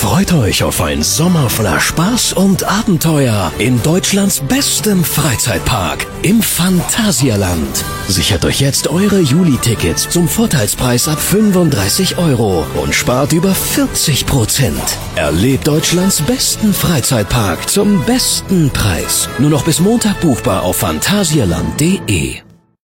Freut euch auf ein Sommer voller Spaß und Abenteuer in Deutschlands bestem Freizeitpark, im Phantasialand. Sichert euch jetzt eure Juli-Tickets zum Vorteilspreis ab 35 € und spart über 40%. Erlebt Deutschlands besten Freizeitpark zum besten Preis. Nur noch bis Montag buchbar auf phantasialand.de.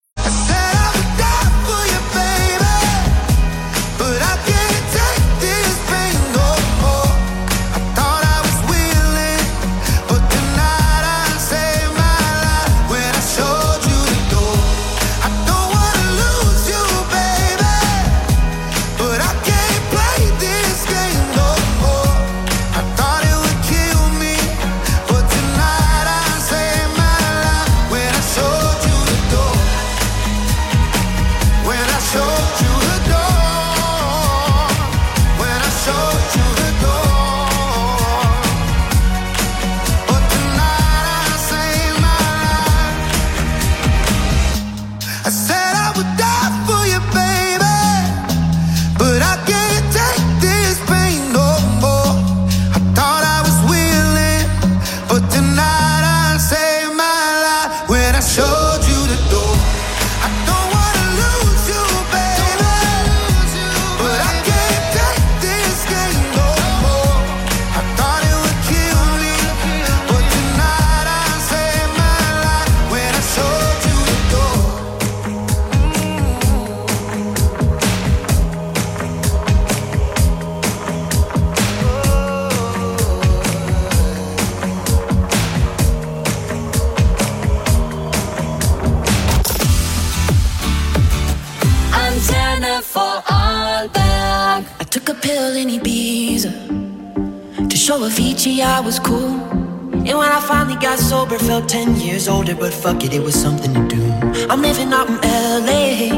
I was cool, and when I finally got sober, felt 10 years older, but fuck it, it was something to do. I'm living out in LA,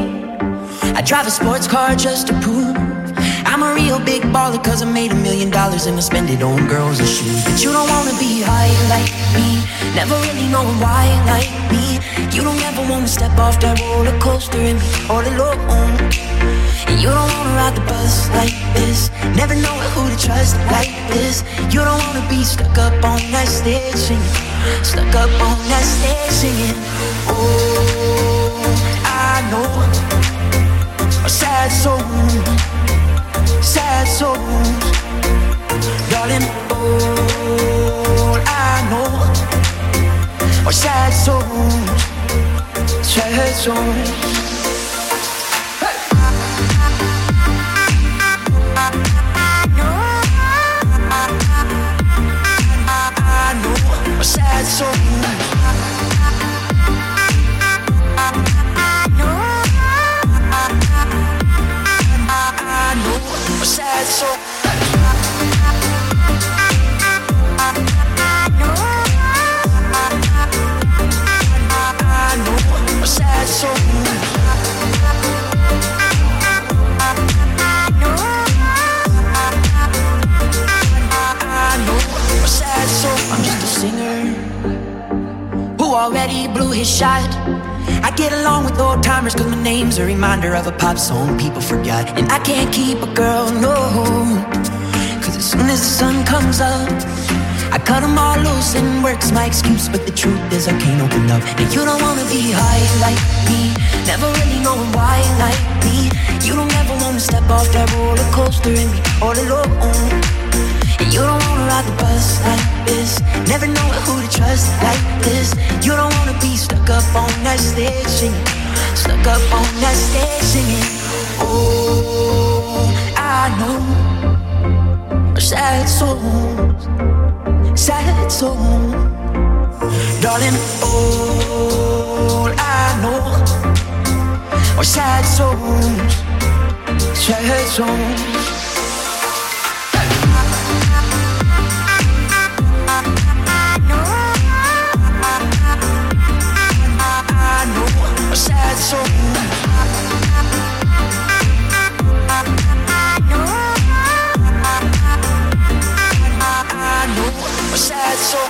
I drive a sports car just to prove I'm a real big baller, cause I made $1 million and I spend it on girls and shoes. But you don't wanna be high like me, never really knowing why like me. You don't ever wanna step off that roller coaster and be all alone. And you don't wanna ride the bus like this, never know who to trust like this. You don't wanna be stuck up on that stage singing, stuck up on that stage singing. Oh, I know a sad soul, sad souls, darling. All I know are sad souls, sad souls. Sad soul. I know a sad soul. I know a sad soul. I'm just a singer who already blew his shot. I get along with old timers cause my name's a reminder of a pop song people forgot. And I can't keep a girl, no, cause as soon as the sun comes up I cut them all loose and work's my excuse. But the truth is I can't open up. And you don't wanna be high like me, never really knowing why like me. You don't ever wanna step off that roller coaster and be all alone. And you don't wanna ride the bus like this, never know who to trust like this. You don't wanna be stuck up on that stage singing, stuck up on that stage singing. Oh, I know sad souls, sad souls, darling. All I know are sad souls, sad souls. Sad soul. I know a sad soul.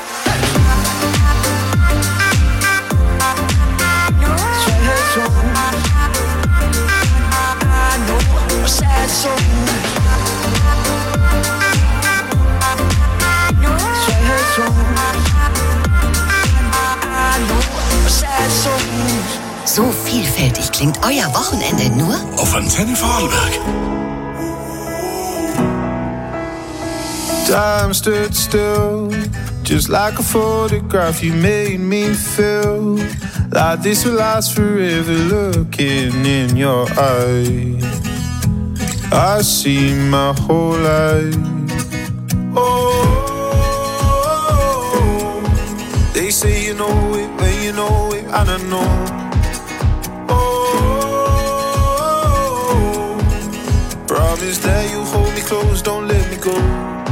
Sad soul. I know a sad soul. klingt euer Wochenende nur auf Antenne Vorarlberg. Time stood still, just like a photograph. You made me feel like this will last forever. Looking in your eyes, I see my whole life. Oh, they say you know it when you know it, and I know. Oh, promise that you hold me close, don't let me go.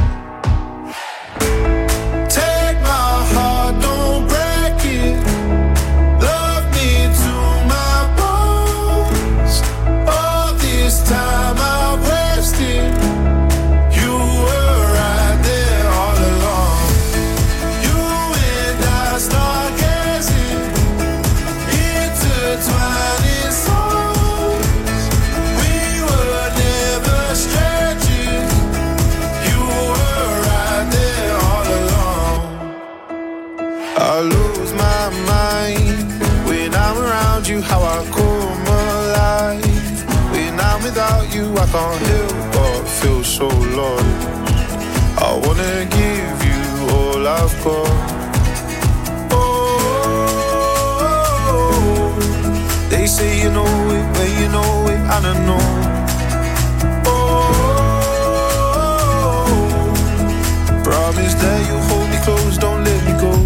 How I come alive when I'm without you, I can't help but feel so lost. I wanna give you all I've got. Oh, they say you know it when you know it, and I know. Oh, promise that you hold me close, don't let me go.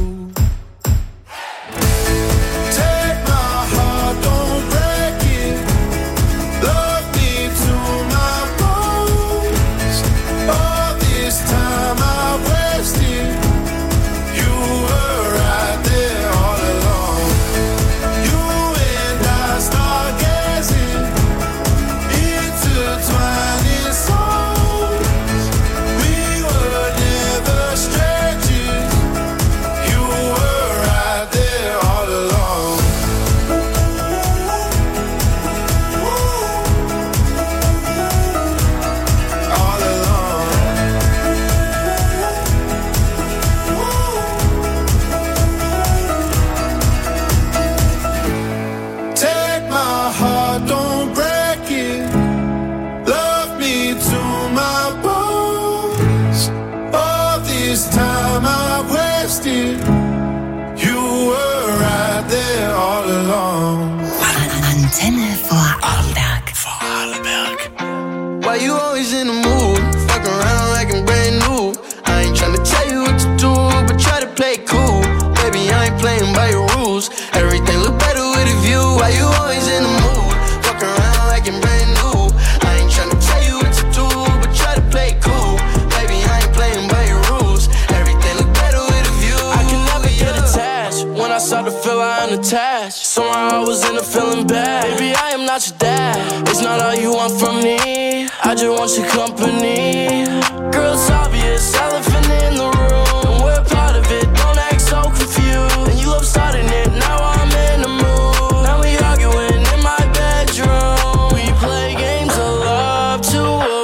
Antenne Vorarlberg. Why you always in the mood? Fuck around like I'm brand new. I ain't tryna tell you what to do, but try to play cool. Baby, I ain't playing by your rules. Everything look better with a view. Why you always in the mood? Fuck around like I'm brand new. I ain't tryna tell you what to do, but try to play cool. Baby, I ain't playing by your rules. Everything look better with a view. I can never get attached. When I start to feel I'm unattached, somehow I was in a feeling bad. Baby, I am not your dad. It's not all you want from me. I just want your company. Girl, it's obvious, elephant in the room, and we're part of it. Don't act so confused. And you love starting it. Now I'm in the mood. Now we arguing in my bedroom. We play games of love to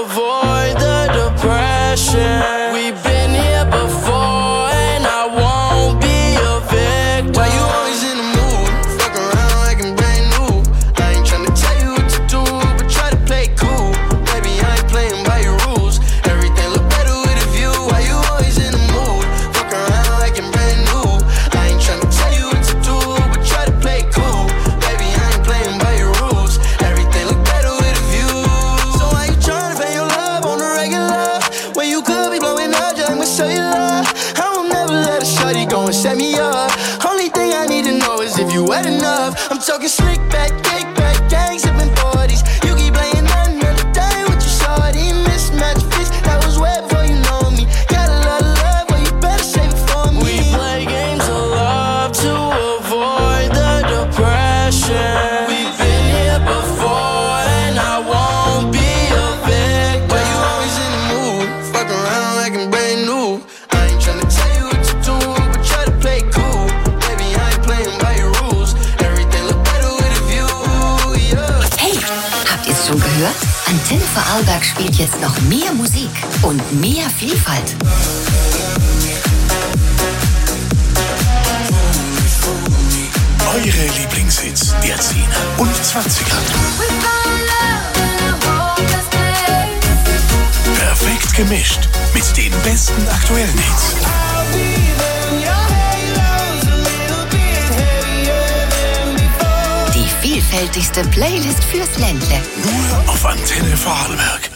avoid the depression. We've been here before, and I won't be a victim. Why you always in the mood? Fuck around like I'm brand new. I ain't tryna tell you what to do, but try to play cool. Baby, I ain't playing by your rules. Everything look better with a view. Why you always in the mood? Fuck around like I'm brand new. I ain't tryna tell you what to do, but try to play cool. Baby, I ain't playing by your rules. Everything look better with a view. So why you tryna pay your love on the regular when you could be blowing up just like my cellular? I will never let a shorty go and set me up. Only thing I need to know is if you wet enough. I'm talking slick back, kick back, gang sipping 40s. You keep playing another day with your shorty. Mismatch fits, that was way before you know me. Got a lot of love, but you better save it for me. We play games of love to avoid the depression. We've been here before, and I won't be a victim. Why you always in the mood? Fuck around like I'm brand new. I ain't tryna tell you what to do, but try to play cool. Baby, I ain't playing by your rules. Everything look better with a view, yeah. Hey, habt ihr's schon gehört? Antenne Vorarlberg spielt jetzt noch mehr Musik und mehr Vielfalt. Eure Lieblingshits der 10er und 20er. Perfekt gemischt mit den besten aktuellen Hits. Die vielfältigste Playlist fürs Ländle. Nur auf Antenne Vorarlberg.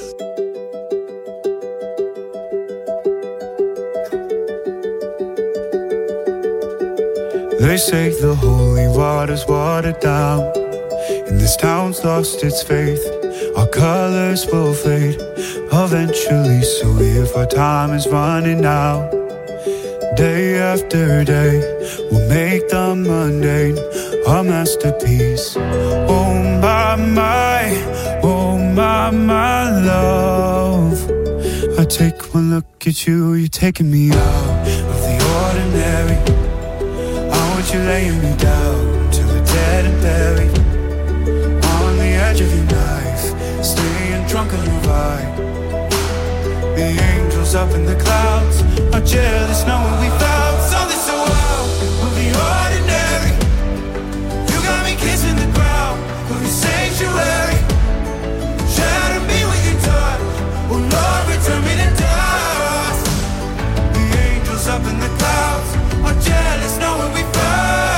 They say the holy water's watered down, and this town's lost its faith. Our colors will fade eventually, so if our time is running out, day after day, we'll make the mundane our masterpiece. Oh my, love. I take one look at you, you're taking me out of the ordinary. You're laying me down till we're dead and buried on the edge of your knife, staying drunk on your vibe. The angels up in the clouds are jealous knowing we found something so wild of the ordinary. You got me kissing the ground of your sanctuary. Shatter me with your touch, oh Lord, return me to dust. The angels up in the clouds are jealous knowing we found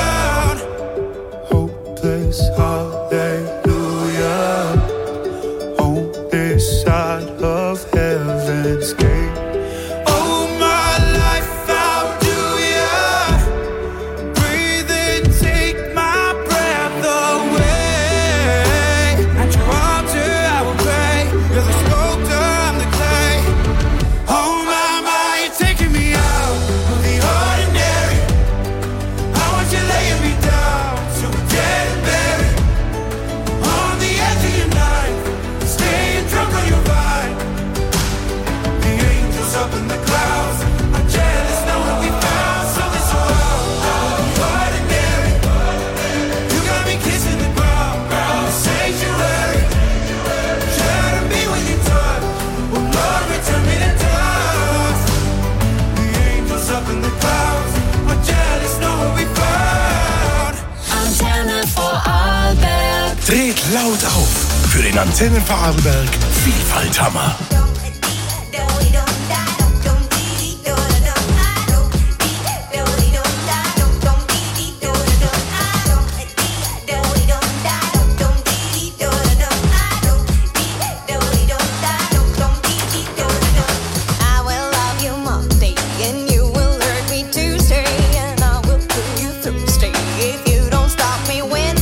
hopeless hallelujah on this side of heaven's gate. Oh my life, how do ya breathe and take my breath away? At your altar I will pray. You're the sculptor, I'm the clay. Oh my, you're taking me out of the ordinary. You're laying me down, so we're dead and buried on the edge of your knife, staying drunk on your vine. The angels up in the clouds are jealous knowing we found something so ordinary. You got me kissing the ground, the sanctuary. Shatter me with your touch, oh Lord, return me to dust. The angels up in the clouds are jealous knowing we found. Antenne Vorarlberg. Dreht laut auf für den Antenne Vorarlberg Vielfalthammer.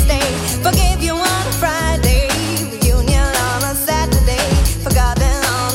Forgive you on a Friday, reunion on a Saturday, forgotten on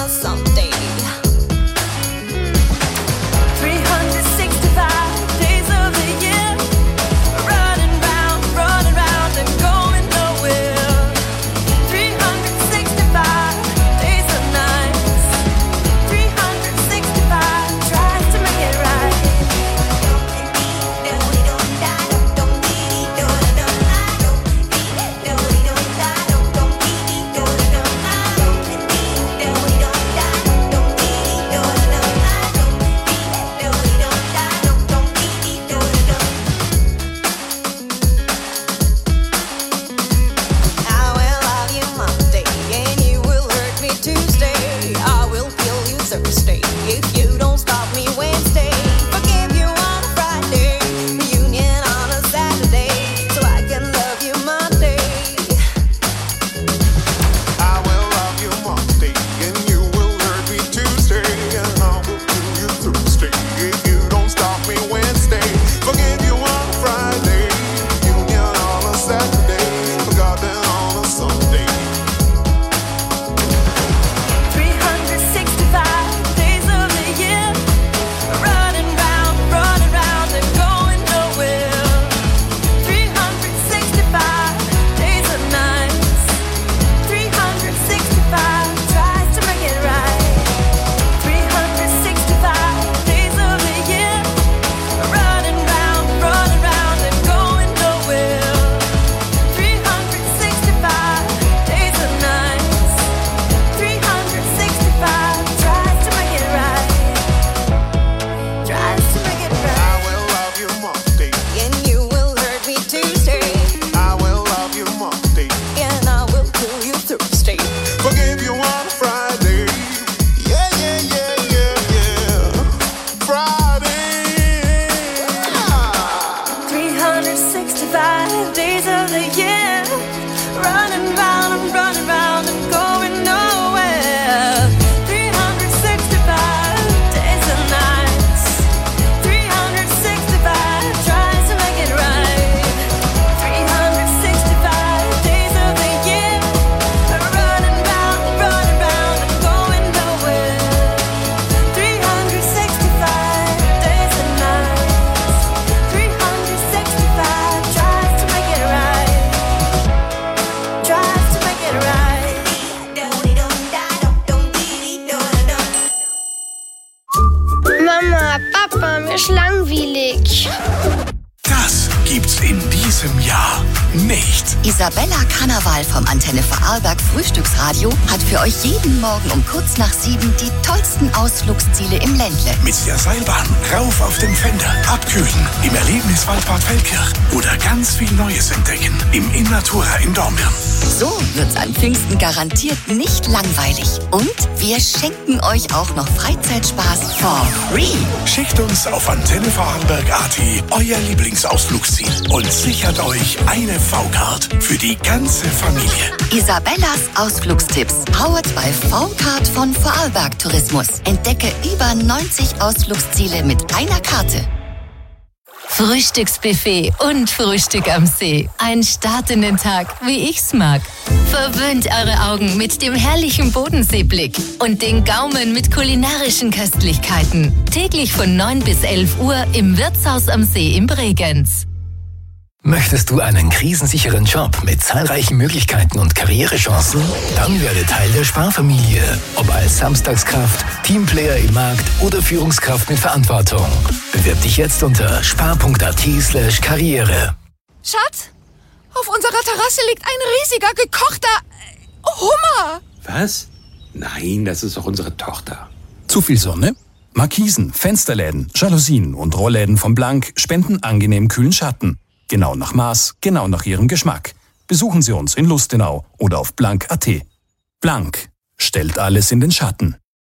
Papa, mir ist langweilig. Das gibt's in diesem Jahr nicht. Isabella Karneval vom Antenne Vorarlberg Frühstücksradio hat für euch jeden Morgen um kurz nach 7 die tollsten Ausflugsziele im Ländle. Mit der Seilbahn rauf auf den Fender, abkühlen im Erlebniswaldbad Feldkirch oder ganz viel Neues entdecken im Innatura in Dornbirn. So wird's an Pfingsten garantiert nicht langweilig. Und wir schenken euch auch noch Freizeitspaß for free. Schickt uns auf Antenne Vorarlberg.at euer Lieblingsausflugsziel und sichert euch eine V-Card für die ganze Familie. Isabellas Ausflugstipps, powered by V-Card von Vorarlberg Tourismus. Entdecke über 90 Ausflugsziele mit einer Karte. Frühstücksbuffet und Frühstück am See. Ein Start in den Tag, wie ich's mag. Verwöhnt eure Augen mit dem herrlichen Bodenseeblick und den Gaumen mit kulinarischen Köstlichkeiten. Täglich von 9 bis 11 Uhr im Wirtshaus am See in Bregenz. Möchtest du einen krisensicheren Job mit zahlreichen Möglichkeiten und Karrierechancen? Dann werde Teil der Sparfamilie. Ob als Samstagskraft, Teamplayer im Markt oder Führungskraft mit Verantwortung. Bewirb dich jetzt unter spar.at/Karriere. Schatz, auf unserer Terrasse liegt ein riesiger gekochter Hummer. Was? Nein, das ist doch unsere Tochter. Zu viel Sonne? Markisen, Fensterläden, Jalousien und Rollläden von Blank spenden angenehm kühlen Schatten. Genau nach Maß, genau nach Ihrem Geschmack. Besuchen Sie uns in Lustenau oder auf blank.at. Blank stellt alles in den Schatten.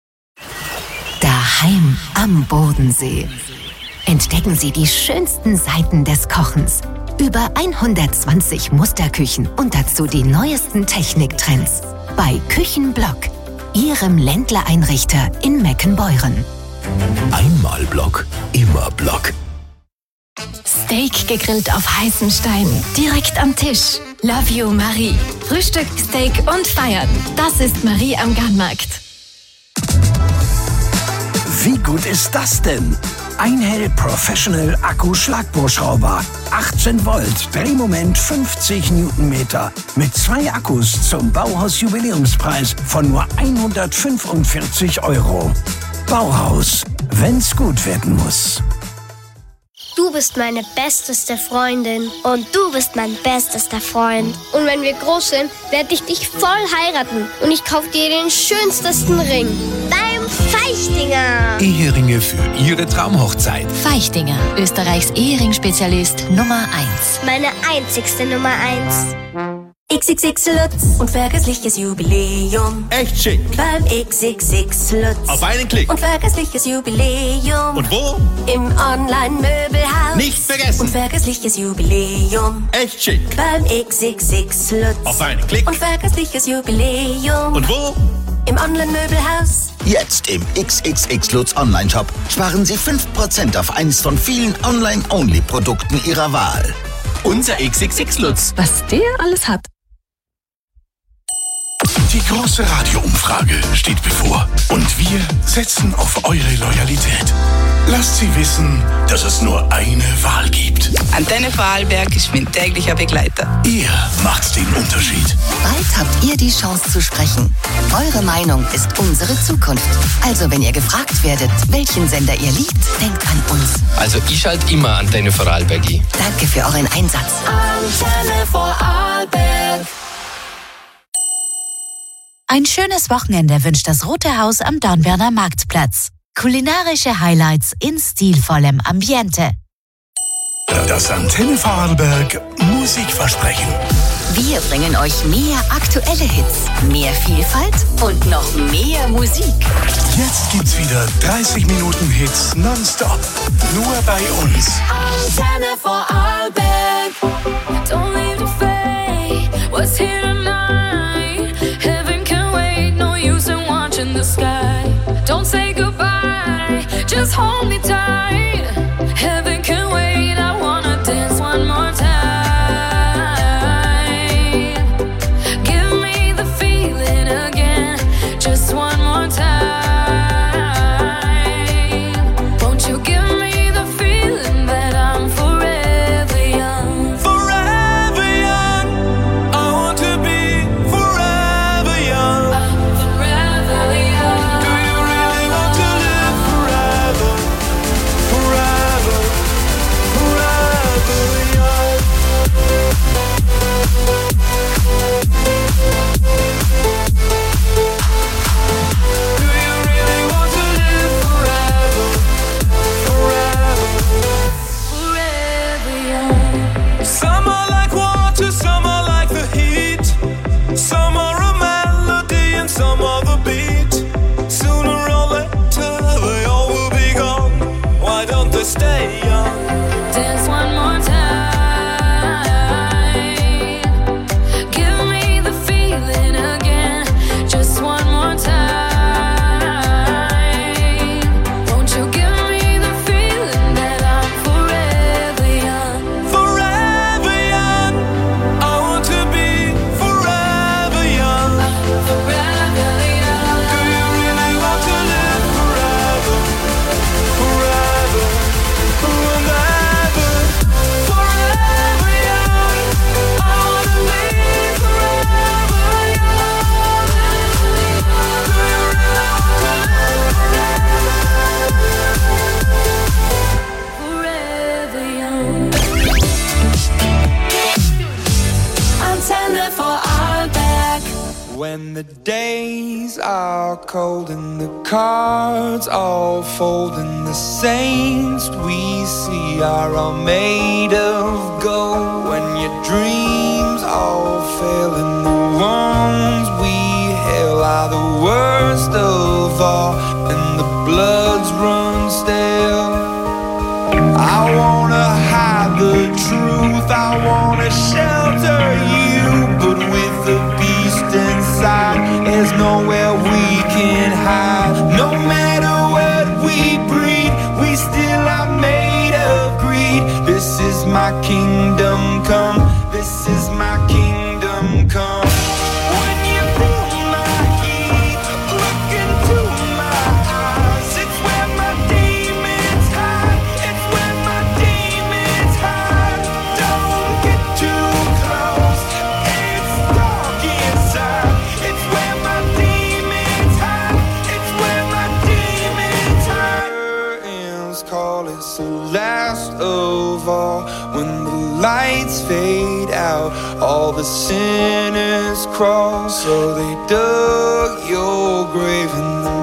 Daheim am Bodensee. Entdecken Sie die schönsten Seiten des Kochens. Über 120 Musterküchen und dazu die neuesten Techniktrends. Bei Küchenblock, Ihrem Ländler-Einrichter in Meckenbeuren. Einmal Block, immer Block. Steak gegrillt auf heißen Steinen, direkt am Tisch. Love you, Marie. Frühstück, Steak und Feiern. Das ist Marie am Garnmarkt. Wie gut ist das denn? Einhell Professional Akku Schlagbohrschrauber. 18 Volt, Drehmoment 50 Newtonmeter. Mit 2 Akkus zum Bauhaus-Jubiläumspreis von nur 145 €. Bauhaus, wenn's gut werden muss. Du bist meine besteste Freundin und du bist mein bestester Freund. Und wenn wir groß sind, werde ich dich voll heiraten und ich kaufe dir den schönsten Ring. Beim Feichtinger. Eheringe für Ihre Traumhochzeit. Feichtinger, Österreichs Ehering-Spezialist Nummer 1. Meine einzigste Nummer 1. XXX Lutz und vergessliches Jubiläum. Echt schick. Beim XXX Lutz. Auf einen Klick. Und vergessliches Jubiläum. Und wo? Im Online-Möbelhaus. Nicht vergessen. Und vergessliches Jubiläum. Echt schick. Beim XXX Lutz. Auf einen Klick. Und vergessliches Jubiläum. Und wo? Im Online-Möbelhaus. Jetzt im XXX Lutz Online-Shop sparen Sie 5% auf eines von vielen Online-Only-Produkten Ihrer Wahl. Unser XXX Lutz. Was der alles hat. Die große Radioumfrage steht bevor und wir setzen auf eure Loyalität. Lasst sie wissen, dass es nur eine Wahl gibt. Antenne Vorarlberg ist mein täglicher Begleiter. Ihr macht den Unterschied. Bald habt ihr die Chance zu sprechen. Eure Meinung ist unsere Zukunft. Also wenn ihr gefragt werdet, welchen Sender ihr liebt, denkt an uns. Also ich schalte immer Antenne Vorarlberg. Danke für euren Einsatz. Antenne Vorarlberg. Ein schönes Wochenende wünscht das Rote Haus am Dornbirner Marktplatz. Kulinarische Highlights in stilvollem Ambiente. Das Antenne Vorarlberg Musikversprechen. Wir bringen euch mehr aktuelle Hits, mehr Vielfalt und noch mehr Musik. Jetzt gibt's wieder 30 Minuten Hits nonstop. Nur bei uns. Antenne Vorarlberg. Don't leave the fade. What's here tonight? Heaven can wait. No use in watching the sky. Don't say goodbye. Just hold me tight. Heaven can wait. I wanna dance one more time. Give me the feeling again. Just one more time. Won't you give me the feeling that I'm forever young? Forever young. I want to be forever young. I'm forever young. Do you really want to live forever? the days are cold and the cards all fold, and the saints we see are all made of gold. When your dreams all fail and the ones we hail are the worst of all, and the bloods run stale. I wanna hide the truth, I wanna shelter you, but with the beast inside, there's nowhere we can hide. No matter what we breed, we still are made of greed. This is my kingdom come, this is my kingdom come. When you feel my heat, look into my eyes, it's where my demons hide, it's where my demons hide. Don't get too close, it's dark inside, it's where my demons hide, it's where my demons hide. Curtains call, it's the last of all. When the lights fade out, all the sinners crawl. So they dug your grave and the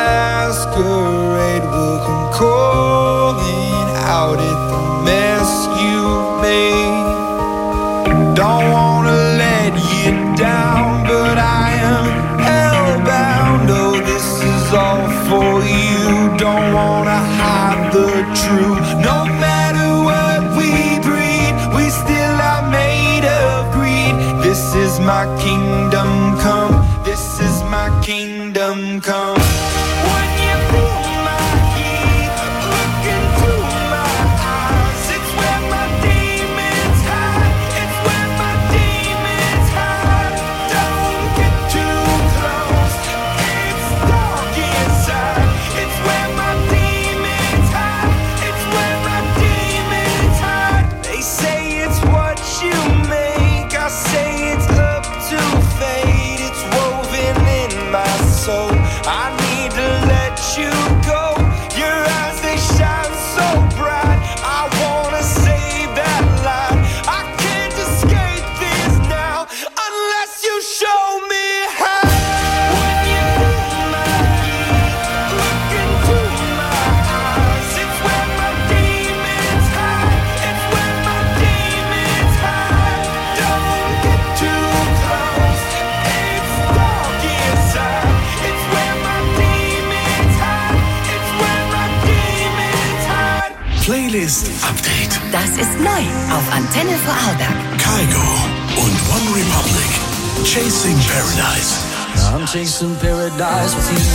masquerade will come calling out at the mess you made. Don't wanna let you down, but I am hellbound. Oh, this is all for you. Don't wanna hide the truth. No matter what we breed, we still are made of greed. This is my kingdom come, this is my kingdom come. When you feel my heat, look into my eyes, it's where my demons hide, it's where my demons hide. Don't get too close, it's dark inside, it's where my demons hide, it's where my demons hide. They say it's what you make, I say it's up to fate. It's woven in my soul, I need to let you go. Your eyes, they shine so bright, I wanna save that light. I can't escape this now, unless you show me how. When you feel my heat, look into my eyes, it's where my demons hide, it's where my demons hide. Don't get too close, it's dark inside, it's where my demons hide, it's where my demons hide. Playlist Update. Das ist neu auf Antenne Vorarlberg. Kygo und One Republic. Chasing Paradise. I'm chasing paradise with you.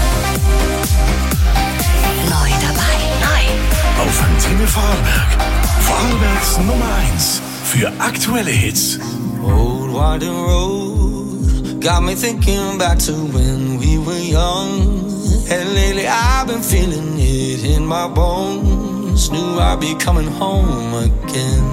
Neu dabei, neu. Auf Antenne Vorarlberg. Vorarlbergs Nummer 1 für aktuelle Hits. Old winding road got me thinking back to when we were young. And lately I've been feeling it in my bones. Knew I'd be coming home again.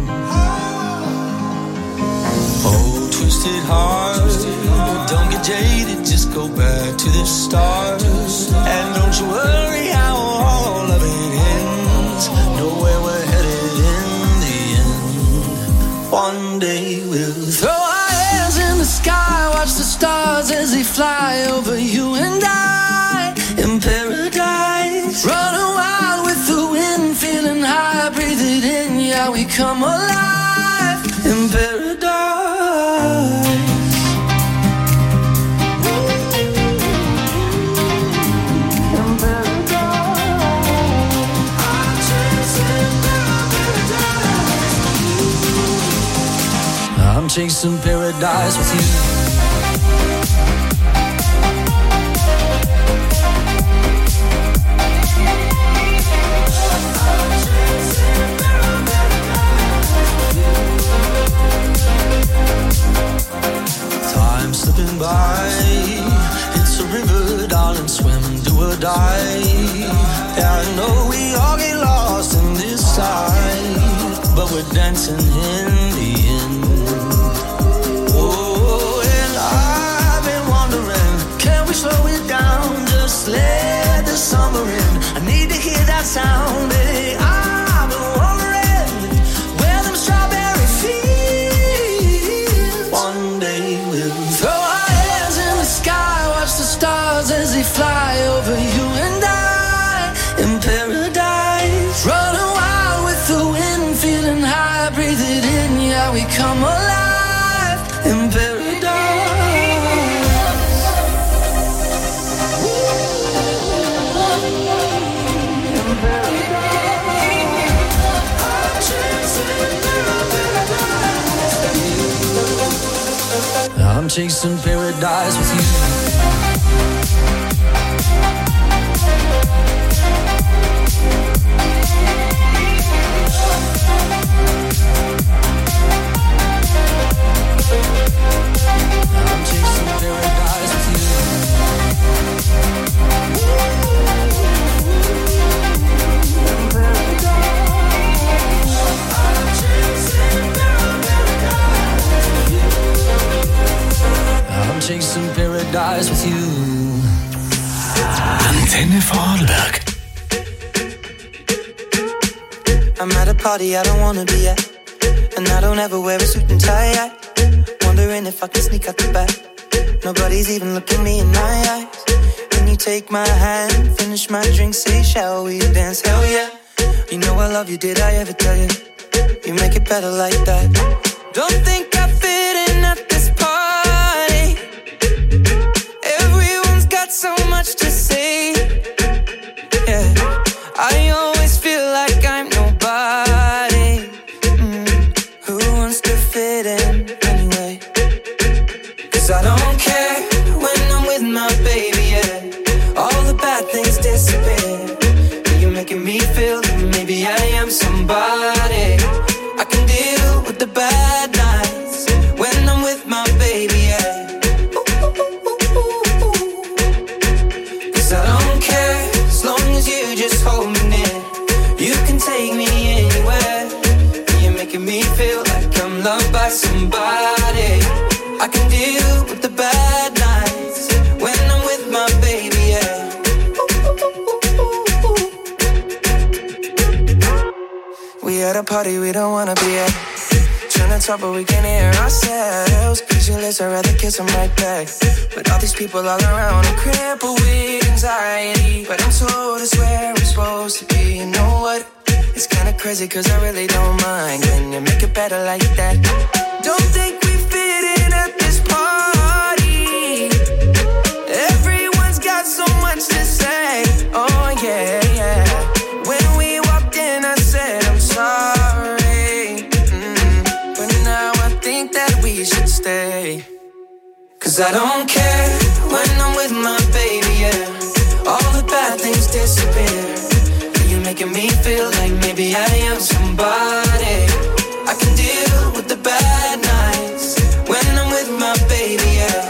Oh, twisted heart, don't get jaded, just go back to the start. And don't you worry how all of it ends. Know where we're headed in the end. One day we'll throw our hands in the sky, watch the stars as they fly over you and I. In paradise, running wild with the wind, feeling high, breathe it in, yeah, we come alive. In paradise. I'm chasing paradise with you. Time slipping by, it's a river, darling, swim, do or die. Yeah, I know we all get lost in this tide, but we're dancing in the end. Oh, and I've been wondering, can we slow it down, just let the summer in? I need to hear that sound, baby. I've been wondering where them strawberry fields. One day we'll throw our hands come alive in paradise. I'm chasing paradise with you. I'm chasing paradise with you. I'm chasing paradise with you. Antenne Vorarlberg. I'm at a party I don't wanna be at, and I don't ever wear a suit and tie. Wondering if I can sneak out the back. Nobody's even looking me in my eyes. Can you take my hand, finish my drink, say shall we dance? Hell yeah. You know I love you, did I ever tell you? You make it better like that. Don't think I fit in at this party. Everyone's got so much to say. Yeah, I always feel like I'm nobody. Who wants to fit in anyway? 'Cause I don't care when I'm with my baby, yeah. All the bad things disappear. You're making me feel that maybe I am somebody. I can deal with the bad nights when I'm with my baby, yeah. 'Cause I don't care as long as you just hold me near. You can take me anywhere. You're making me feel like I'm loved by somebody. I can deal with the bad nights when I'm with my baby, yeah. We at a party we don't wanna be at. Trying to talk but we can't hear ourselves. Pictureless, I'd rather kiss them right back. But all these people all around, I'm crippled with anxiety. But I'm told it's where I'm supposed to be. You know what? It's kinda crazy 'cause I really don't mind. Can you make it better like that? Don't think we fit in at this party. Everyone's got so much to say. Oh yeah, yeah. When we walked in I said I'm sorry. But now I think that we should stay. 'Cause I don't care when I'm with my baby, yeah. All the bad things disappear. You're making me feel like maybe I am somebody. I can deal with the bad nights when I'm with my baby, yeah.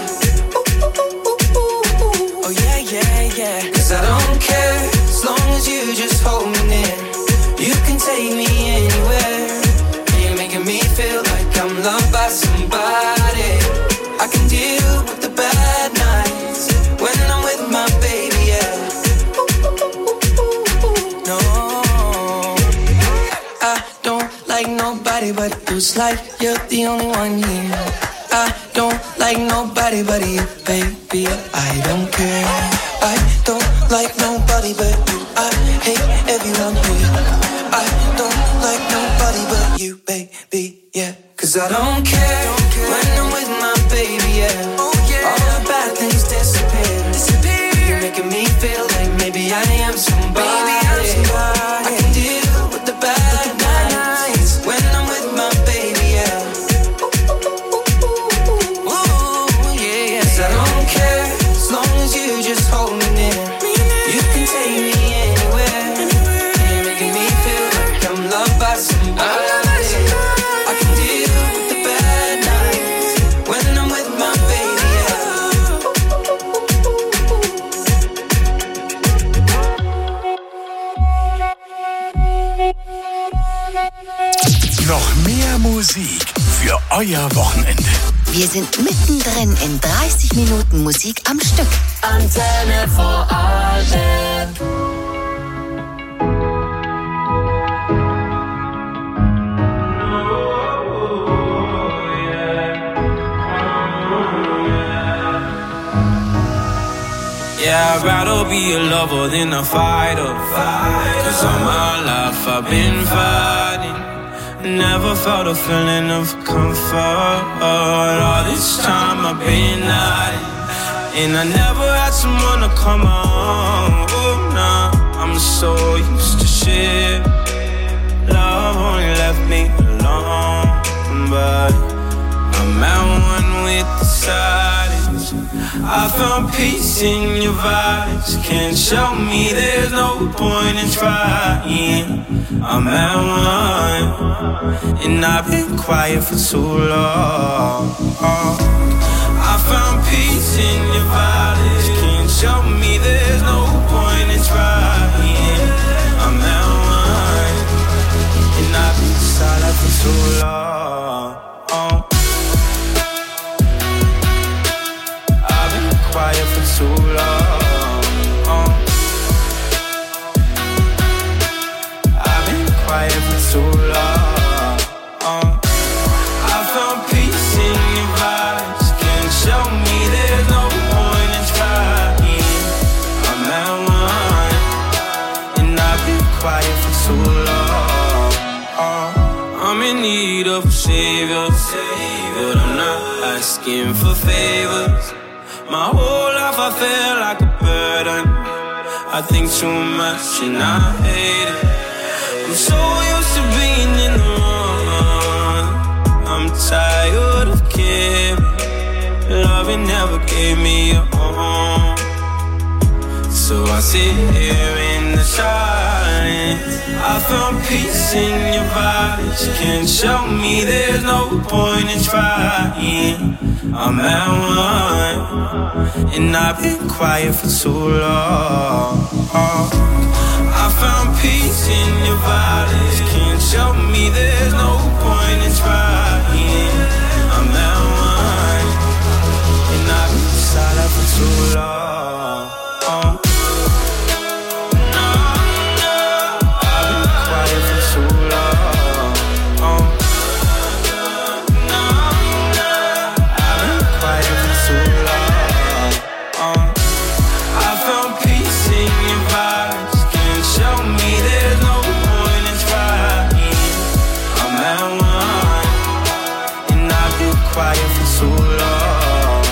Oh yeah, yeah, yeah. 'Cause I don't care as long as you just hold me near. You can take me anywhere. You're making me feel like I'm loved by somebody. I can deal with the bad nights when I'm with my baby, yeah. No, I don't like nobody but you. It's like you're the only one here. I don't like nobody but you, baby. I don't care. I don't like nobody but you. I hate everyone here. I don't like nobody but you, baby, yeah. 'Cause I don't care when I'm with my baby, yeah. All the bad things disappear. You're making me feel like maybe I am somebody. I can deal with the bad nights when I'm with my baby, yeah. Ooh, yeah, yeah. 'Cause I don't care as long as you just hold me near. You can take me anywhere. You're making me feel like I'm loved by somebody. I can deal with the bad nights when I'm with my baby, yeah. Noch mehr Musik für euer Wochenende. Wir sind mittendrin in 30 Minuten Musik am Stück. Antenne Vorarlberg. Yeah, I'd rather be a lover than a fighter. 'Cause all my life I've been fighting. Never felt a feeling of comfort. All this time I've been hiding, and I never had someone to come on. Oh, nah, I'm so used to shit. Love only left me alone, but I'm at one with the silence. I found peace in your vibes. Can't show me there's no point in trying. I'm at one, and I've been quiet for too long. I found peace in your vibes. Can't show me there's no point in trying. I'm at one, and I've been silent for too long. I've been quiet for too long. I've been quiet for too long. I found peace in your vibes. Can't show me there's no point in trying. I'm at one, and I've been quiet for too long. I'm in need of a savior, but I'm not asking for favors. My whole life I feel like a burden. I think too much and I hate it. I'm so used to being in the wrong. I'm tired of caring. Loving never gave me a home. So I sit here in the silence. I found peace in your vibes. Can't show me there's no point in trying. I'm at one, and I've been quiet for too long. I found peace in your vibes. Can't show me there's no point in trying. I'm at one, and I've been silent for too long. I've been quiet for too long. I've been quiet for too long. I found peace in your vibes. Can't show me there's no point in trying. I'm at one, and I've been quiet for too long.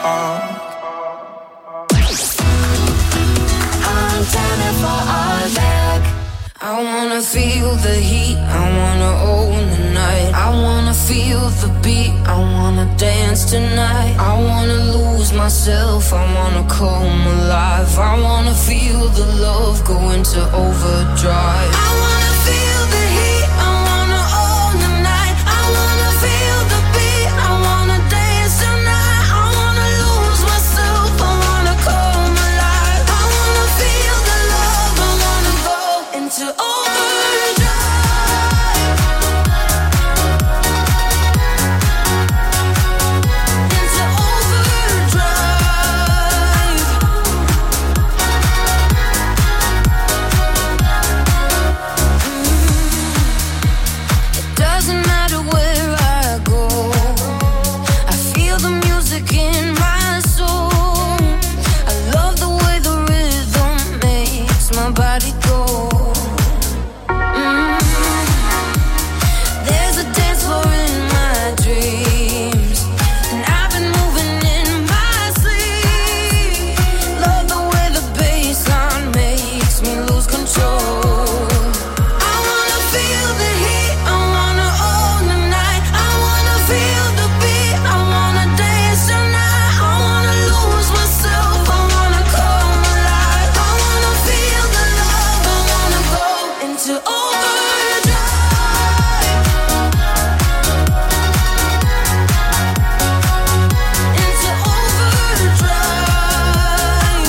I'm turning for all back. I wanna feel the heat, I wanna own the night. I wanna feel the beat, I wanna dance tonight. I wanna lose myself, I wanna come alive. I wanna feel the love go into overdrive. I wanna feel the heat, I wanna own the night. I wanna feel the beat, I wanna dance tonight. I wanna lose myself, I wanna come alive. I wanna feel the love, I wanna go into overdrive. Into overdrive. It doesn't matter where I go, I feel the music in my soul. I love the way the rhythm makes my body go. There's a dance floor in my dreams, and I've been moving in my sleep. Love the way the bassline makes me lose control. I wanna feel the heat, I wanna own the night. I wanna feel the beat, I wanna dance tonight. I wanna lose myself, I wanna come alive. I wanna feel the love, I wanna go into overdrive. Into overdrive.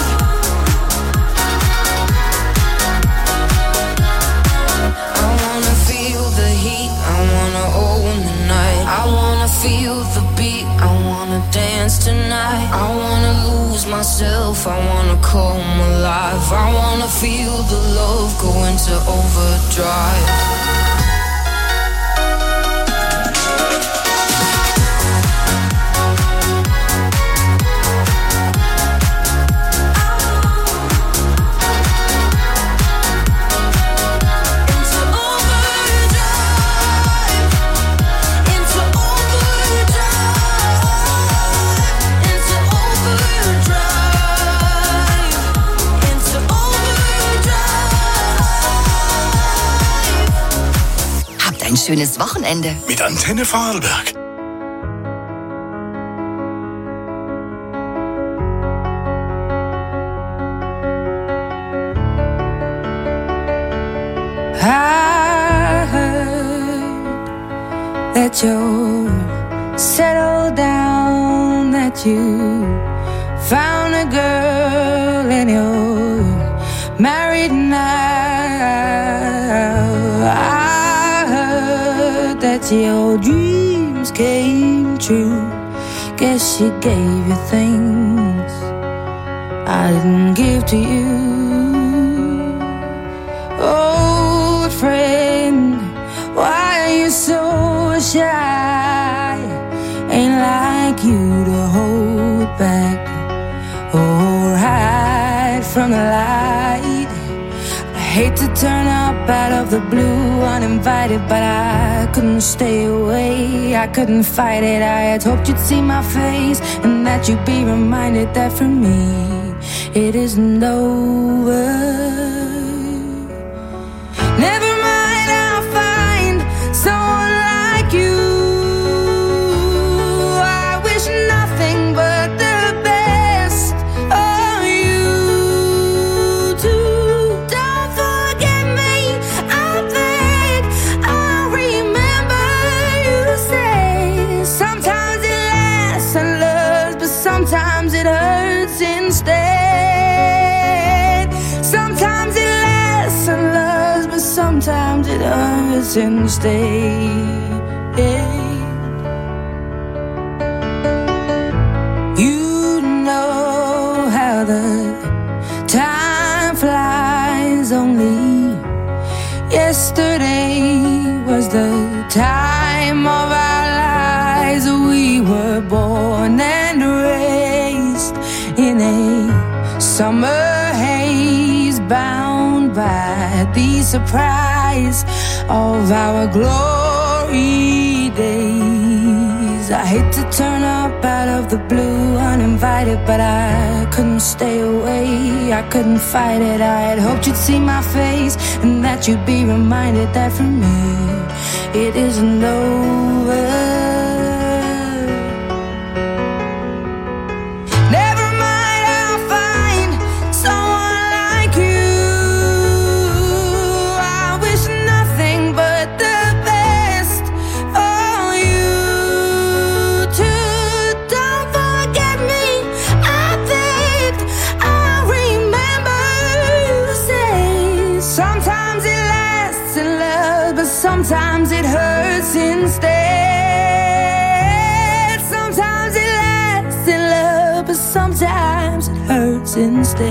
I wanna feel the heat, I wanna own the night. I wanna feel the beat, I wanna dance tonight. I wanna lose myself, I wanna come alive. I wanna feel the love go into overdrive. Into overdrive. ein schönes Wochenende. Mit Antenne Vorarlberg. I heard that you're settled down, that you found a girl and you're married now. I heard that your dreams came true. Guess she gave you things I didn't give to you. Old friend, why are you so shy? Ain't like you to hold back or hide from the light. I hate to turn up out of the blue uninvited, but I couldn't stay away, I couldn't fight it. I had hoped you'd see my face and that you'd be reminded that for me it isn't over. Never mind, I'll find someone like you. I wish nothing but the best of you too. Don't forget me, I beg. I remember you say sometimes it lasts and loves, but sometimes it hurts instead. Sometimes it lasts and loves, but sometimes it hurts instead. You know how the time flies. Only yesterday was the time of our lives. We were born and raised in a summer haze, bound by the surprise of our glory days. I hate to turn up out of the blue uninvited, but I couldn't stay away, I couldn't fight it. I had hoped you'd see my face and that you'd be reminded that for me it isn't over. Sometimes it hurts instead. Sometimes it lasts in love, but sometimes it hurts instead.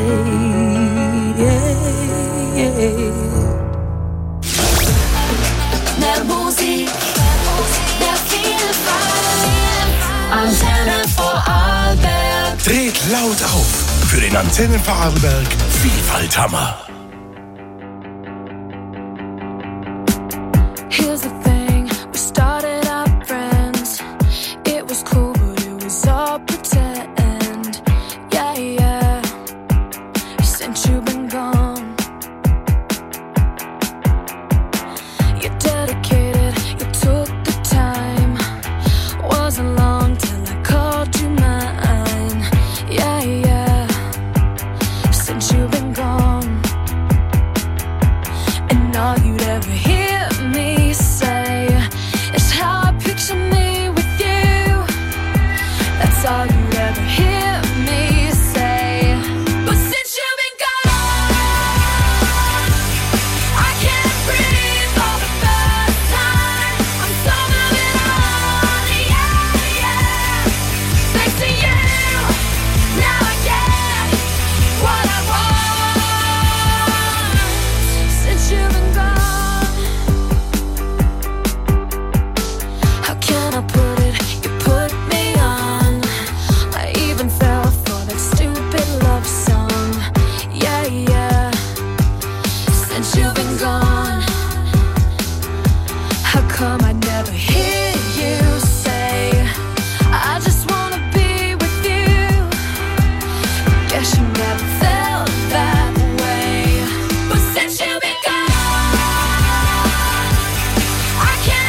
Mehr Musik, mehr Vielfalt. Antenne Vorarlberg. Dreht laut auf für den Antenne Vorarlberg Vielfalthammer. Here's the thing, we started out friends. It was cool, but it was all pretend. Yeah, yeah, since you've been gone. You're dedicated, you took the time. Wasn't long till I called you mine. Yeah, yeah, since you've been gone. And all you'd ever hear me say is how I picture me with you. That's all you'd ever hear me say. But since you've been gone, I can't breathe for the first time. I'm so moving on, yeah, yeah. Thanks to you, now I get what I want. Since you've been gone, how can I put it? You put me on. I even fell for that stupid love song. Yeah, yeah. Since you've been gone, how come I never hear you say I just wanna be with you? Guess you never felt that way. But since you've been gone, I can't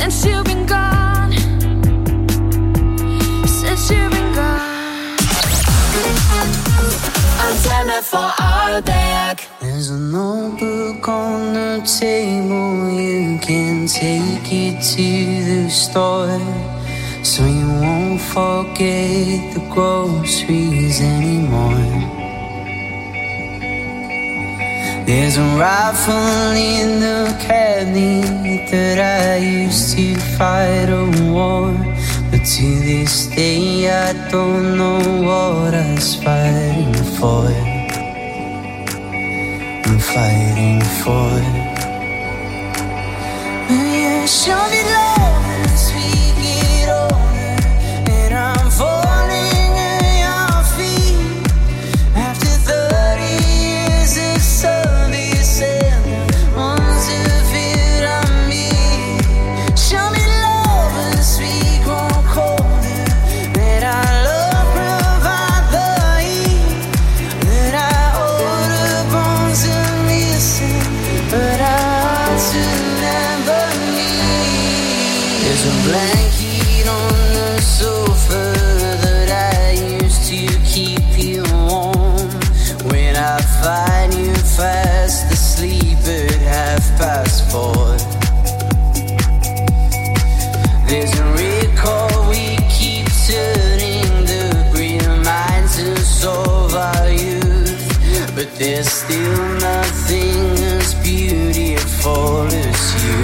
since you've been gone. Since you've been gone. Antenne Vorarlberg. There's a notebook on the table. You can take it to the store, so you won't forget the groceries anymore. There's a rifle in the cabinet that I used to fight a war, but to this day I don't know what I was fighting for. I'm fighting for. You show me love as we get older, and I'm falling at your feet. After 30 years of service and the ones of it on me. Show me love as we grow colder, that our love provide the heat, that our older bones are missing, but our hearts will never meet. There's a blanket on the sofa that I used to keep you warm. When I find you fast asleep at 4:30. There's a record we keep turning, the reminders of our youth, but there's still nothing as beautiful as you.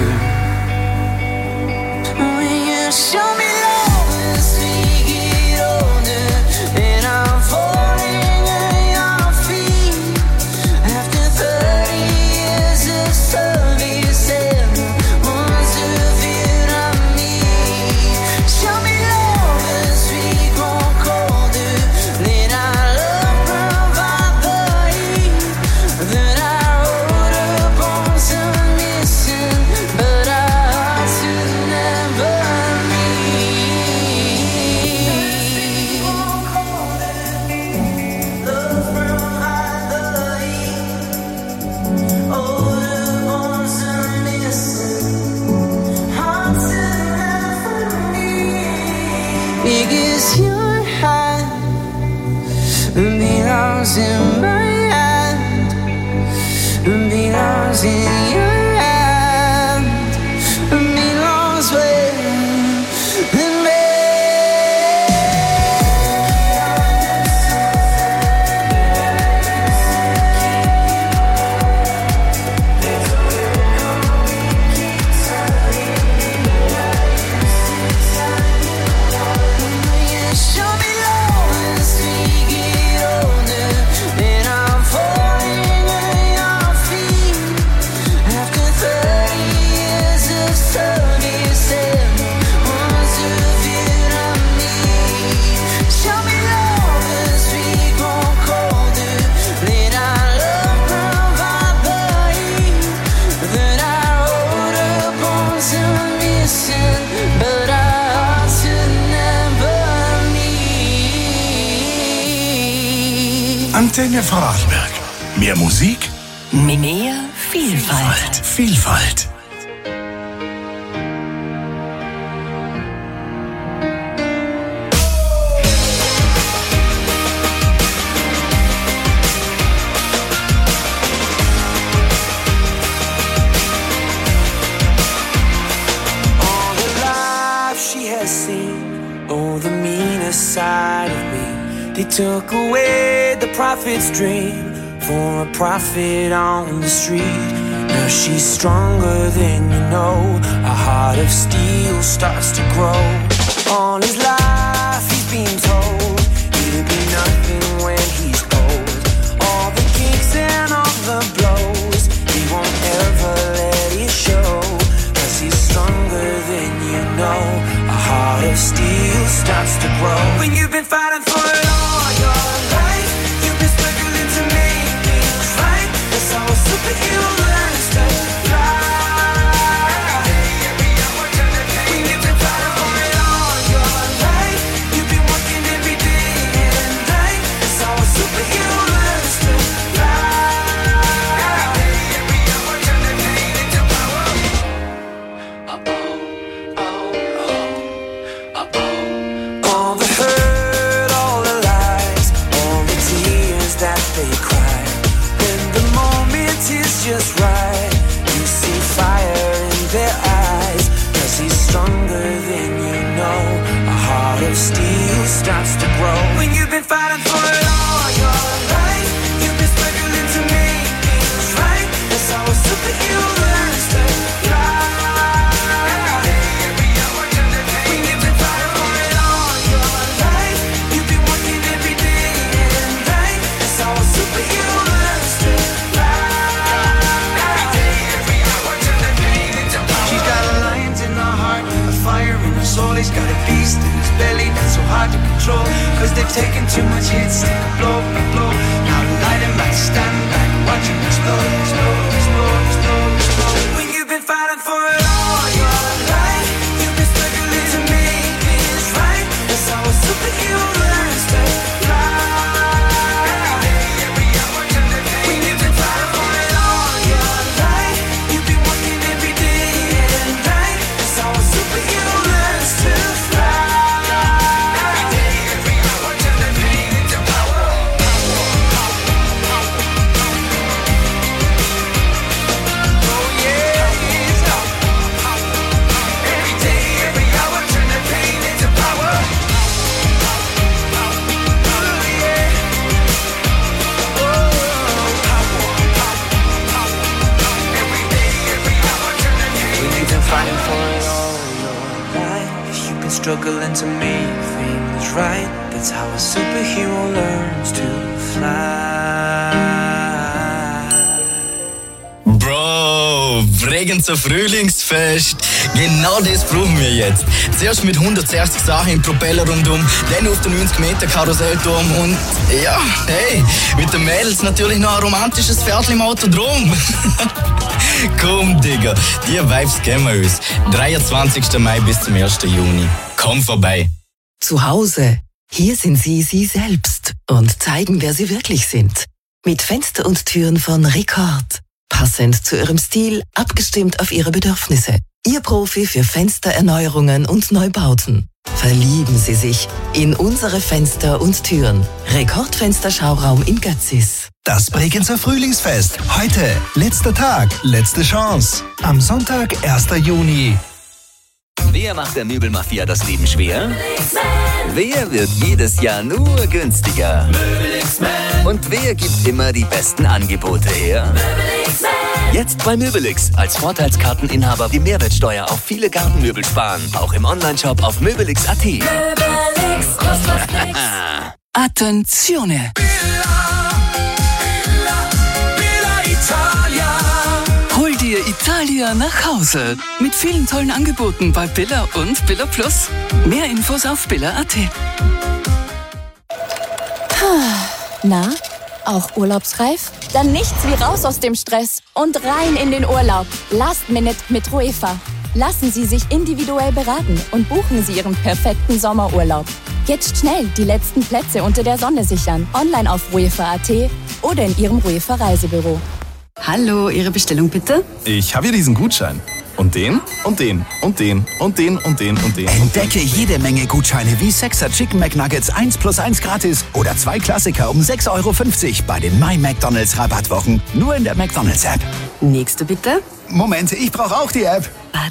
When you show me love as we get older, and I'm falling at your feet. After 30 years of service and the ones of it on me. Show me love as we grow colder, let our love provide the heat, that our older bones are missing, but our hearts will never because your hand belongs in my hand, belongs in your hand, belongs with me. Show me love as we get older, and I'm falling at your feet. After 30 years of service and the ones of it on me. Show me love as we grow colder, let our love provide the heat, that our older bones are missing, but our hearts will never meet. Antenne Vorarlberg. Mehr Musik, Mehr Vielfalt. Vielfalt. All the life she has seen, oh, the meaner side of me. They took away the prophet's dream for a prophet on the street. Now she's stronger than you know. A heart of steel starts to grow. All his life he's been told he'll be nothing when he's old. All the kicks and all the blows, he won't ever let it show. 'Cause he's stronger than you know. A heart of steel starts to grow. When you've been fighting for it all your life, you've been struggling to make things right. That's how a superhero learns to fly. When you've been fighting for it all your life, you've been working every day and night. That's how a superhero learns to fly. steel starts to grow. When you've been fighting for it all your life, you've been struggling to make things right. That's how a superhero learns to fly. When you've been fighting for it all your life, you've been working every day and night. That's how a superhero learns to fly. Every day, every hour, turn the pain into power. He's got lions in the heart, a fire in his soul. He's got a beast in his belly that's so hard to control. Cause they've taken too much hits, take a blow, a blow. Now light him back, stand back, watch him explode, explode, explode, explode, explode. When you've been fighting for it all your life, you've been struggling to make things right. That's how a superhero learns to fly. When you've been fighting for it all your life, you've been working every day and night. That's how a superhero learns to fly. Fighting for it all your life, you've been struggling to make things right. That's how a superhero learns to fly. Bro, Bregenzer Frühlingsfest. Genau das brauchen wir jetzt. Zuerst mit 160 Sachen im Propeller rundum, dann auf den 90-Meter-Karussellturm und ja, hey, mit den Mädels natürlich noch ein romantisches Viertel im Autodrom. Komm, Digga, die Vibes kennen wir uns. 23. Mai bis zum 1. Juni. Komm vorbei. Zu Hause. Hier sind Sie selbst und zeigen, wer Sie wirklich sind. Mit Fenster und Türen von Record. Passend zu Ihrem Stil, abgestimmt auf Ihre Bedürfnisse. Ihr Profi für Fenstererneuerungen und Neubauten. Verlieben Sie sich in unsere Fenster und Türen. Rekordfensterschauraum in Götzis. Das Bregenzer Frühlingsfest. Heute letzter Tag, letzte Chance. Am Sonntag, 1. Juni. Wer macht der Möbelmafia das Leben schwer? Wer wird jedes Jahr nur günstiger? Und wer gibt immer die besten Angebote her? Jetzt bei Möbelix. Als Vorteilskarteninhaber die Mehrwertsteuer auf viele Gartenmöbel sparen. Auch im Onlineshop auf möbelix.at. Attenzione! Hol dir Italia nach Hause. Mit vielen tollen Angeboten bei Billa und Billa Plus. Mehr Infos auf billa.at. Na, auch urlaubsreif? Dann nichts wie raus aus dem Stress und rein in den Urlaub. Last Minute mit Ruefa. Lassen Sie sich individuell beraten und buchen Sie Ihren perfekten Sommerurlaub. Jetzt schnell die letzten Plätze unter der Sonne sichern. Online auf ruefa.at oder in Ihrem Ruefa Reisebüro. Hallo, Ihre Bestellung bitte? Ich habe hier diesen Gutschein. Und den, und den, und den, und den, und den, und den. Entdecke jede Menge Gutscheine wie 6er Chicken McNuggets 1+1 gratis oder 2 Klassiker um 6,50 € bei den My McDonald's Rabattwochen. Nur in der McDonald's App. Nächste bitte. Moment, ich brauche auch die App.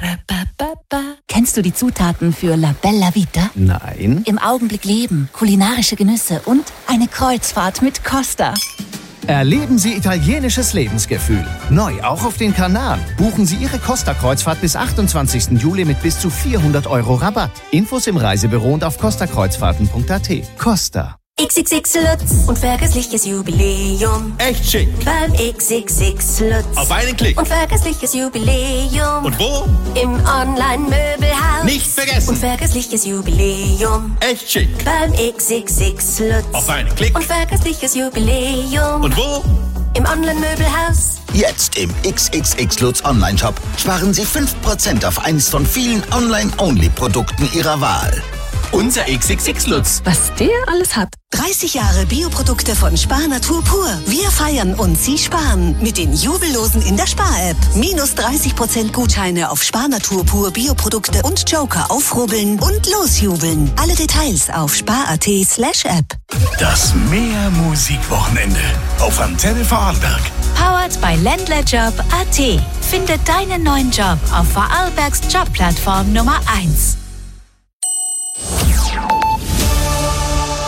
Kennst du die Zutaten für La Bella Vita? Nein. Im Augenblick leben, kulinarische Genüsse und eine Kreuzfahrt mit Costa. Erleben Sie italienisches Lebensgefühl. Neu auch auf den Kanaren. Buchen Sie Ihre Costa-Kreuzfahrt bis 28. Juli mit bis zu 400 € Rabatt. Infos im Reisebüro und auf costakreuzfahrten.at. Costa. XXX Lutz und vergessliches Jubiläum. Echt schick. Beim XXX Lutz. Auf einen Klick. Und vergessliches Jubiläum. Und wo? Im Online-Möbelhaus. Nicht vergessen. Und vergessliches Jubiläum. Echt schick. Beim XXX Lutz. Auf einen Klick. Und vergessliches Jubiläum. Und wo? Im Online-Möbelhaus. Jetzt im XXX Lutz Online-Shop sparen Sie 5% auf eins von vielen Online-Only-Produkten Ihrer Wahl. Unser XXX Lutz. Was der alles hat. 30 Jahre Bioprodukte von Spar Natur pur. Wir feiern und Sie sparen mit den Jubellosen in der Spar-App. Minus 30% Gutscheine auf Spar Natur pur Bioprodukte und Joker aufrubbeln und losjubeln. Alle Details auf spar.at/app. Das Meer-Musik-Wochenende auf Antenne Vorarlberg. Powered by Ländlerjob.at. Finde deinen neuen Job auf Vorarlbergs Jobplattform Nummer 1.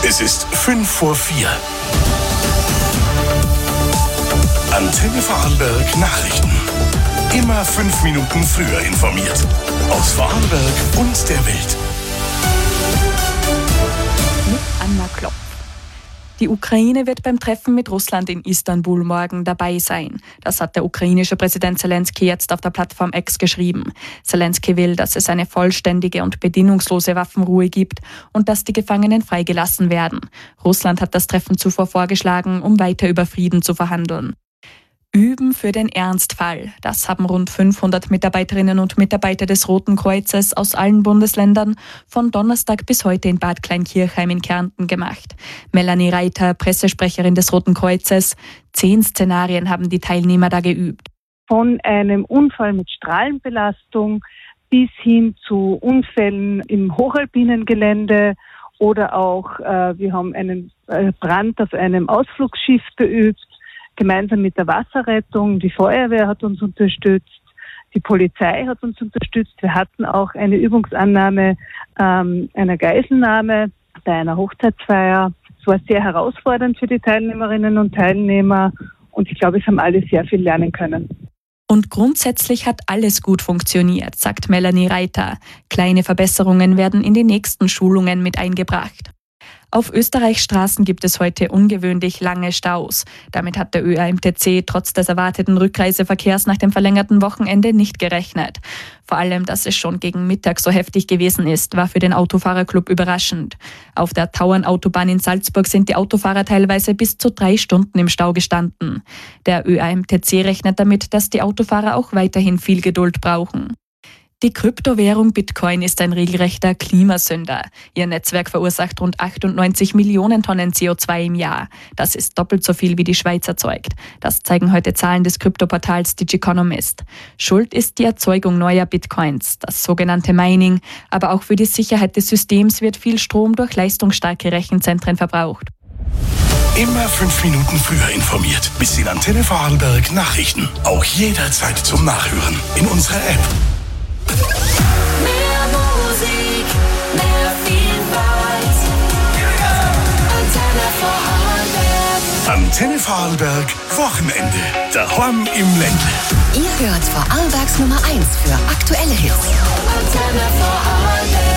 Es ist 3:55. Antenne Vorarlberg Nachrichten. Immer 5 Minuten früher informiert. Aus Vorarlberg und der Welt. Mit Anna Klopp. Die Ukraine wird beim Treffen mit Russland in Istanbul morgen dabei sein. Das hat der ukrainische Präsident Zelensky jetzt auf der Plattform X geschrieben. Zelensky will, dass es eine vollständige und bedingungslose Waffenruhe gibt und dass die Gefangenen freigelassen werden. Russland hat das Treffen zuvor vorgeschlagen, um weiter über Frieden zu verhandeln. Üben für den Ernstfall. Das haben rund 500 Mitarbeiterinnen und Mitarbeiter des Roten Kreuzes aus allen Bundesländern von Donnerstag bis heute in Bad Kleinkirchheim in Kärnten gemacht. Melanie Reiter, Pressesprecherin des Roten Kreuzes. 10 Szenarien haben die Teilnehmer da geübt. Von einem Unfall mit Strahlenbelastung bis hin zu Unfällen im hochalpinen Gelände oder auch, wir haben einen Brand auf einem Ausflugsschiff geübt. Gemeinsam mit der Wasserrettung, die Feuerwehr hat uns unterstützt, die Polizei hat uns unterstützt. Wir hatten auch eine Übungsannahme einer Geiselnahme bei einer Hochzeitsfeier. Es war sehr herausfordernd für die Teilnehmerinnen und Teilnehmer und ich glaube, es haben alle sehr viel lernen können. Und grundsätzlich hat alles gut funktioniert, sagt Melanie Reiter. Kleine Verbesserungen werden in die nächsten Schulungen mit eingebracht. Auf Österreichs Straßen gibt es heute ungewöhnlich lange Staus. Damit hat der ÖAMTC trotz des erwarteten Rückreiseverkehrs nach dem verlängerten Wochenende nicht gerechnet. Vor allem, dass es schon gegen Mittag so heftig gewesen ist, war für den Autofahrerclub überraschend. Auf der Tauernautobahn in Salzburg sind die Autofahrer teilweise bis zu 3 Stunden im Stau gestanden. Der ÖAMTC rechnet damit, dass die Autofahrer auch weiterhin viel Geduld brauchen. Die Kryptowährung Bitcoin ist ein regelrechter Klimasünder. Ihr Netzwerk verursacht rund 98 Millionen Tonnen CO2 im Jahr. Das ist doppelt so viel, wie die Schweiz erzeugt. Das zeigen heute Zahlen des Kryptoportals Digiconomist. Schuld ist die Erzeugung neuer Bitcoins, das sogenannte Mining. Aber auch für die Sicherheit des Systems wird viel Strom durch leistungsstarke Rechenzentren verbraucht. Immer 5 Minuten früher informiert. Bis in Antenne Vorarlberg Nachrichten. Auch jederzeit zum Nachhören in unserer App. Mehr Musik, mehr Vielfalt. Antenne Vorarlberg Wochenende. Daheim im Ländle. Ihr hört Vorarlbergs Nummer 1 für aktuelle Hits. Antenne Vorarlberg.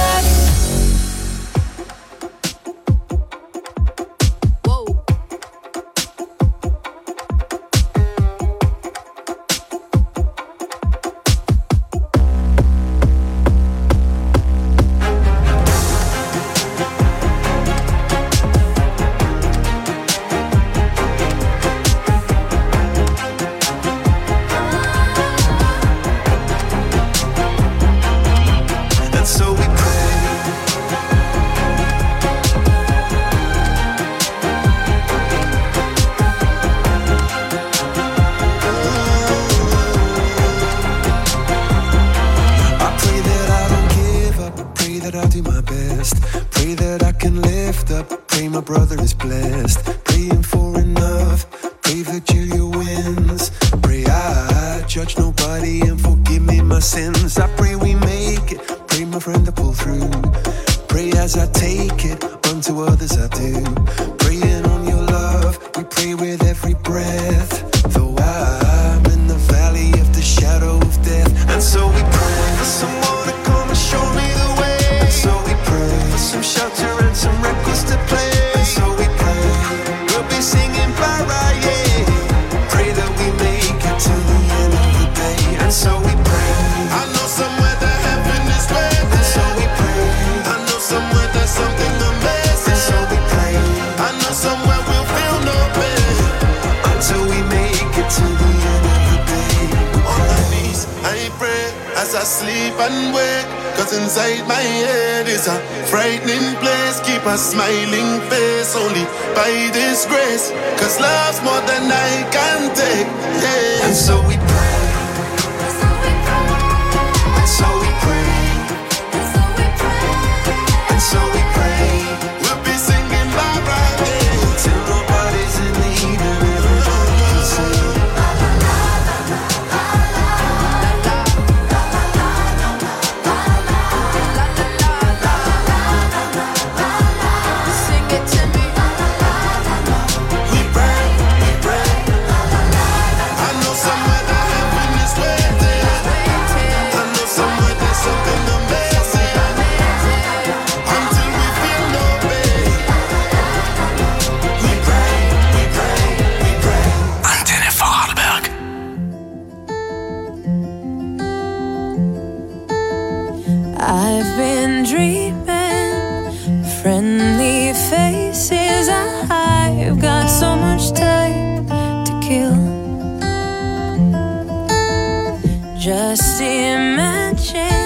Smiling face only by this grace, 'cause love's more than I can take, yeah. And so we pray, and so we pray, and so we pray. We'll be singing bye bye, yeah, till nobody's in need and everybody can sing. Sing it to me. I've been dreaming, friendly faces. I've got so much time to kill. Just imagine